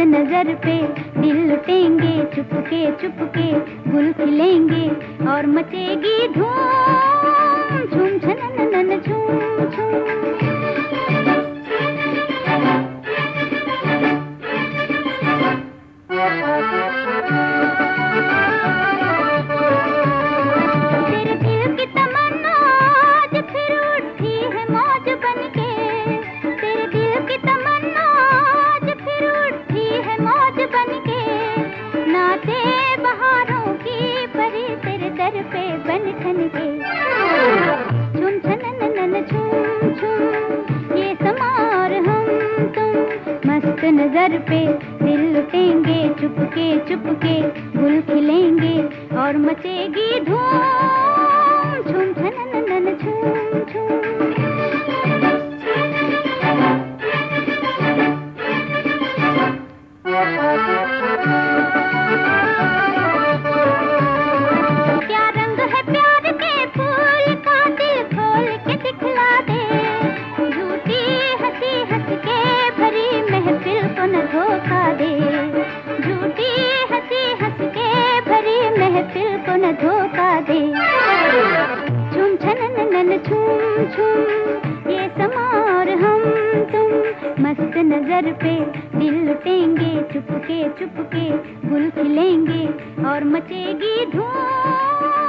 नजर पे दिल लुटेंगे, चुपके चुपके गुल खिलेंगे और मचेगी धूम, झूम छनननन झूम झूम। तेरे दिल की तमन्ना आज फिर उठी है मौज बनके, तेरे दिल की तमन्ना आज फिर उठी है मौज बनके, नाचे बहारों की परी तेरे दर पे बन ठन के, झूम छनननन झूम झूम ये समा और हम तुम, मस्त नजर पे दिल लुटेंगे, चुपके चुपके गुल खिलेंगे और मचेगी धूम, झूम छनननन झूम झूम। क्या रंग है प्यार के फूल का, दिल खोल के दिखला दे, झूठी हंसी हंस के भरी महफिल को न धोखा दे, झूठी हंसी हंस के भरी महफिल को न धोखा दे, झूम छनननन झूम झूम ये समा और हम तुम, मस्त नजर पे दिल लुटेंगे, चुपके चुपके गुल खिलेंगे और मचेगी धूम।